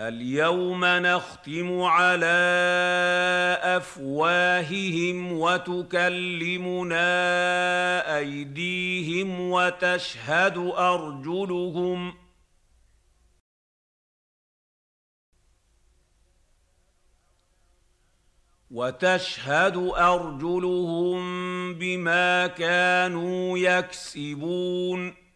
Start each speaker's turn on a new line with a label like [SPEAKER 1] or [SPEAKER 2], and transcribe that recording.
[SPEAKER 1] اليوم نختم على أفواههم وتكلمنا أيديهم وتشهد أرجلهم بما كانوا يكسبون